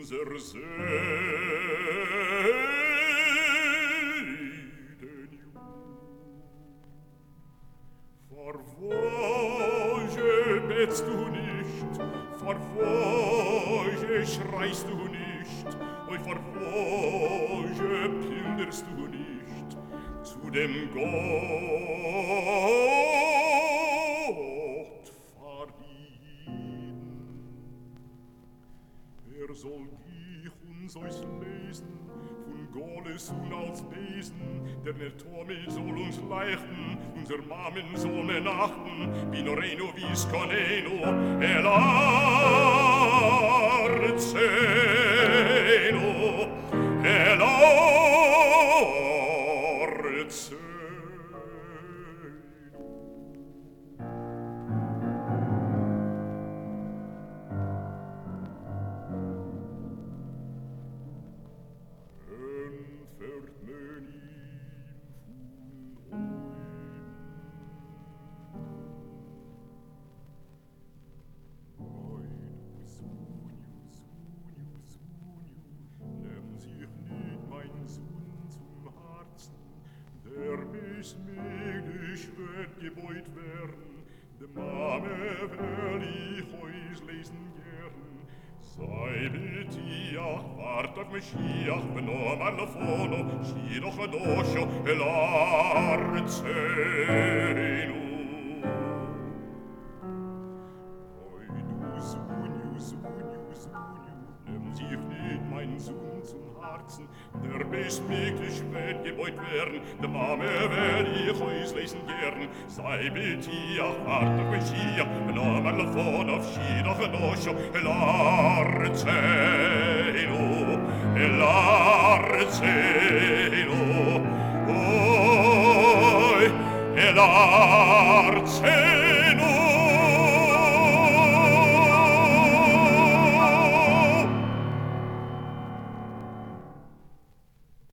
unser Seelen Verwoje betst du nicht, verwoje schreist du nicht, oi verwoje pilgerst du nicht zu dem Gott verdienen. Soll dich uns eus lesen, von Goles und als Besen, der Tormel soll uns leichten, unser Mamen soll men achten, Vino Reino Visconeno, el Arzeno, el Arzeno. Gebeut werden, dem Mame will ich euch lesen gern. Sei betiach, wart auf Meschiach, benom alla fono, schidoch adoscio, el Arzeno. Oi, du Sunju, nimm sich nicht mein Sohn zum Herzen, der besmiglich wird gebeut werden, dem Mame will ich euch lesen gern. Sei betiach, wart auf Meschiach, benom alla fono, schidoch adoscio, el Arzeno, el Arzeno, oi, el Arzeno.